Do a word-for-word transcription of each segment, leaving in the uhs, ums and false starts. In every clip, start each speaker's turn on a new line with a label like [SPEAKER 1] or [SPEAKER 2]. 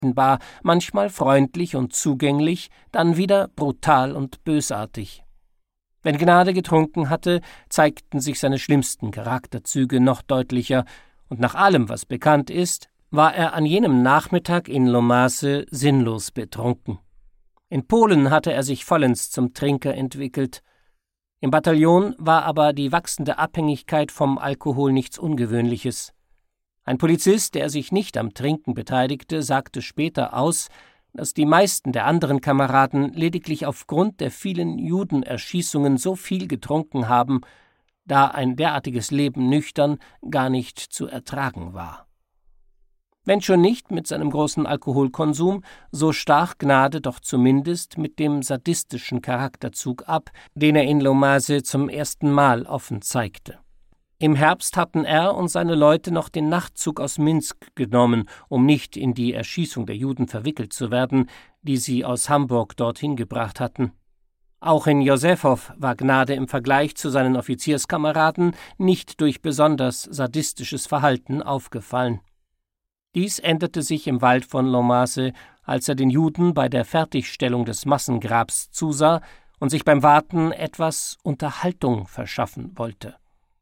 [SPEAKER 1] unberechenbar, manchmal freundlich und zugänglich, dann wieder brutal und bösartig. Wenn Gnade getrunken hatte, zeigten sich seine schlimmsten Charakterzüge noch deutlicher, und nach allem, was bekannt ist, war er an jenem Nachmittag in Lomace sinnlos betrunken. In Polen hatte er sich vollends zum Trinker entwickelt. Im Bataillon war aber die wachsende Abhängigkeit vom Alkohol nichts Ungewöhnliches. Ein Polizist, der sich nicht am Trinken beteiligte, sagte später aus, dass die meisten der anderen Kameraden lediglich aufgrund der vielen Judenerschießungen so viel getrunken haben, da ein derartiges Leben nüchtern gar nicht zu ertragen war. Wenn schon nicht mit seinem großen Alkoholkonsum, so stach Gnade doch zumindest mit dem sadistischen Charakterzug ab, den er in Lomace zum ersten Mal offen zeigte. Im Herbst hatten er und seine Leute noch den Nachtzug aus Minsk genommen, um nicht in die Erschießung der Juden verwickelt zu werden, die sie aus Hamburg dorthin gebracht hatten. Auch in Josephow war Gnade im Vergleich zu seinen Offizierskameraden nicht durch besonders sadistisches Verhalten aufgefallen. Dies änderte sich im Wald von Lomace, als er den Juden bei der Fertigstellung des Massengrabs zusah und sich beim Warten etwas Unterhaltung verschaffen wollte.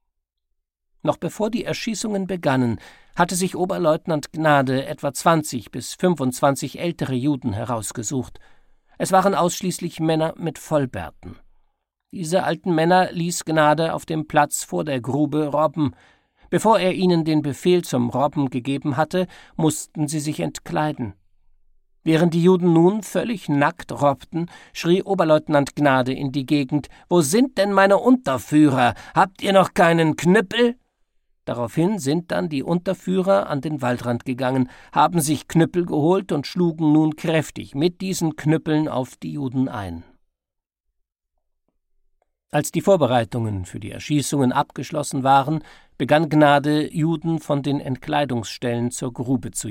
[SPEAKER 1] Noch bevor die Erschießungen begannen, hatte sich Oberleutnant Gnade etwa zwanzig bis fünfundzwanzig ältere Juden herausgesucht. Es waren ausschließlich Männer mit Vollbärten. Diese alten Männer ließ Gnade auf dem Platz vor der Grube robben. Bevor er ihnen den Befehl zum Robben gegeben hatte, mussten sie sich entkleiden. Während die Juden nun völlig nackt robbten, schrie Oberleutnant Gnade in die Gegend: »Wo sind denn meine Unterführer? Habt ihr noch keinen Knüppel?« Daraufhin sind dann die Unterführer an den Waldrand gegangen, haben sich Knüppel geholt und schlugen nun kräftig mit diesen Knüppeln auf die Juden ein. Als die Vorbereitungen für die Erschießungen abgeschlossen waren, begann Gnade, Juden von den Entkleidungsstellen zur Grube zu